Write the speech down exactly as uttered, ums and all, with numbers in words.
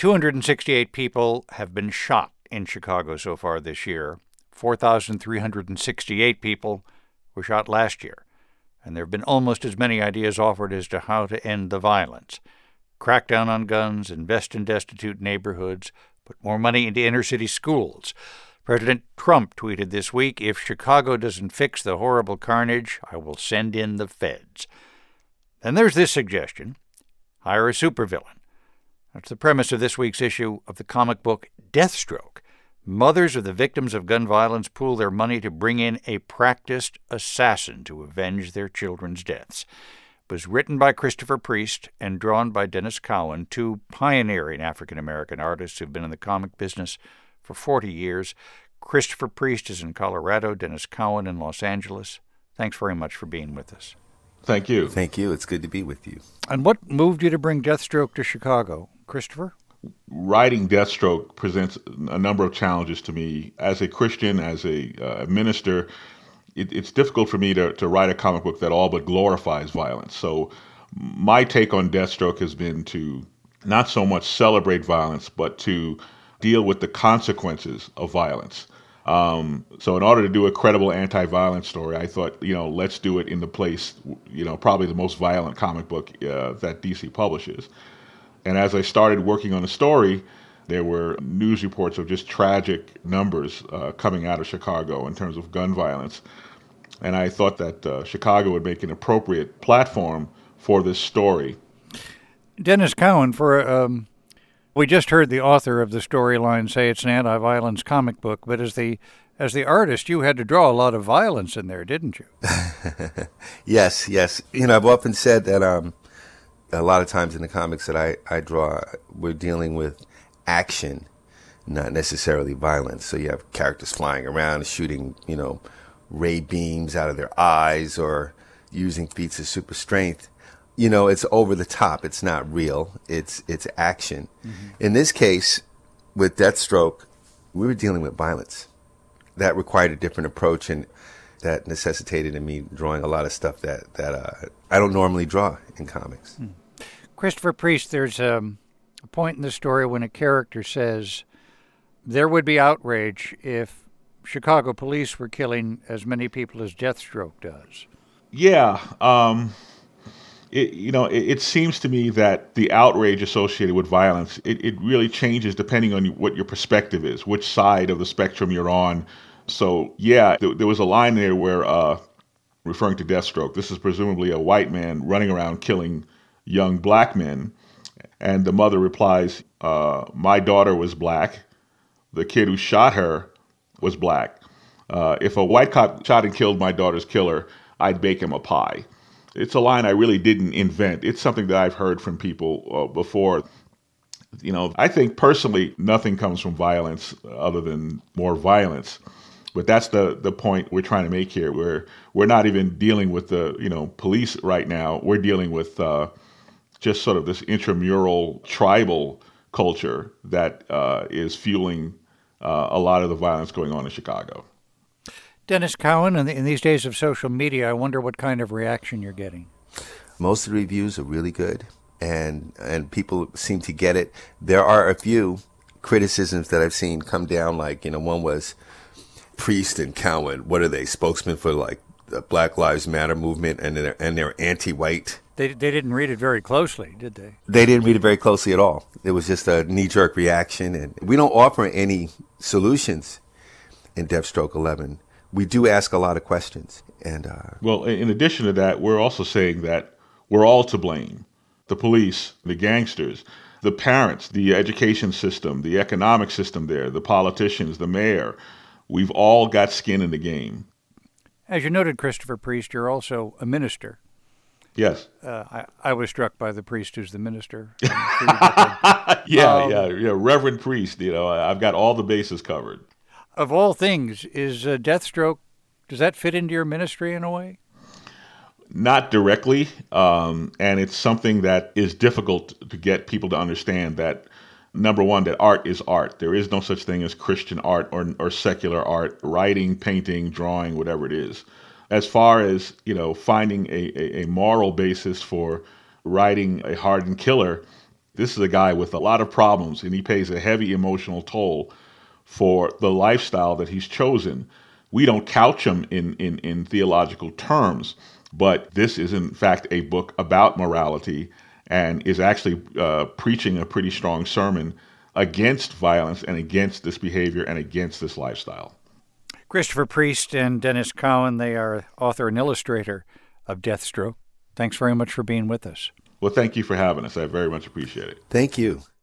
two hundred sixty-eight people have been shot in Chicago so far this year. four thousand three hundred sixty-eight people were shot last year. And there have been almost as many ideas offered as to how to end the violence. Crack down on guns, invest in destitute neighborhoods, put more money into inner-city schools. President Trump tweeted this week, "If Chicago doesn't fix the horrible carnage, I will send in the feds." Then there's this suggestion: hire a supervillain. That's the premise of this week's issue of the comic book Deathstroke. Mothers of the victims of gun violence pool their money to bring in a practiced assassin to avenge their children's deaths. It was written by Christopher Priest and drawn by Dennis Cowan, two pioneering African-American artists who've been in the comic business for forty years. Christopher Priest is in Colorado, Dennis Cowan in Los Angeles. Thanks very much for being with us. Thank you. Thank you. It's good to be with you. And what moved you to bring Deathstroke to Chicago, Christopher? Writing Deathstroke presents a number of challenges to me. As a Christian, as a uh, minister, it, it's difficult for me to, to write a comic book that all but glorifies violence. So my take on Deathstroke has been to not so much celebrate violence, but to deal with the consequences of violence. Um, so in order to do a credible anti-violence story, I thought, you know, let's do it in the place, you know, probably the most violent comic book uh, that D C publishes. And as I started working on the story, there were news reports of just tragic numbers uh, coming out of Chicago in terms of gun violence. And I thought that uh, Chicago would make an appropriate platform for this story. Dennis Cowan, for um, we just heard the author of the storyline say it's an anti-violence comic book, but as the as the artist, you had to draw a lot of violence in there, didn't you? Yes, yes. You know, I've often said that um, a lot of times in the comics that I, I draw, we're dealing with action, not necessarily violence. So you have characters flying around, shooting, you know, ray beams out of their eyes or using feats of super strength. You know, it's over the top. It's not real. It's it's action. Mm-hmm. In this case, with Deathstroke, we were dealing with violence. That required a different approach, and that necessitated in me drawing a lot of stuff that, that uh, I don't normally draw in comics. Hmm. Christopher Priest, there's um, a point in the story when a character says there would be outrage if Chicago police were killing as many people as Deathstroke does. Yeah. Um, it, you know, it, it seems to me that the outrage associated with violence, it, it really changes depending on what your perspective is, which side of the spectrum you're on. So, yeah, th- there was a line there where, uh, referring to Deathstroke, this is presumably a white man running around killing young black men. And the mother replies, uh, my daughter was black. The kid who shot her was black. Uh, if a white cop shot and killed my daughter's killer, I'd bake him a pie. It's a line I really didn't invent. It's something that I've heard from people uh, before. You know, I think personally, nothing comes from violence other than more violence. But that's the, the point we're trying to make here. We're, we're not even dealing with the, you know, police right now. We're dealing with uh, just sort of this intramural tribal culture that uh, is fueling uh, a lot of the violence going on in Chicago. Dennis Cowan, in, the, in these days of social media, I wonder what kind of reaction you're getting. Most of the reviews are really good, and and people seem to get it. There are a few criticisms that I've seen come down, like, you know, one was Priest and Cowan, what are they, spokesmen for like the Black Lives Matter movement, and they're, and they're anti-white. They they didn't read it very closely, did they? They didn't read it very closely at all. It was just a knee-jerk reaction, and we don't offer any solutions in Deathstroke eleven. We do ask a lot of questions. And uh, well, in addition to that, we're also saying that we're all to blame. The police, the gangsters, the parents, the education system, the economic system there, the politicians, the mayor. We've all got skin in the game. As you noted, Christopher Priest, you're also a minister. Yes. Uh, I, I was struck by the priest who's the minister. yeah, um, yeah, yeah. Reverend Priest, you know, I've got all the bases covered. Of all things, is uh, Deathstroke, does that fit into your ministry in a way? Not directly, um, and it's something that is difficult to get people to understand that, number one, that art is art. There is no such thing as Christian art or, or secular art, writing, painting, drawing, whatever it is. As far as, you know, finding a, a, a moral basis for writing a hardened killer, This is a guy with a lot of problems, and he pays a heavy emotional toll for the lifestyle that he's chosen. We don't couch him in, in, in theological terms, but this is in fact a book about morality and is actually uh, preaching a pretty strong sermon against violence and against this behavior and against this lifestyle. Christopher Priest and Dennis Cowan, they are author and illustrator of Deathstroke. Thanks very much for being with us. Well, thank you for having us. I very much appreciate it. Thank you.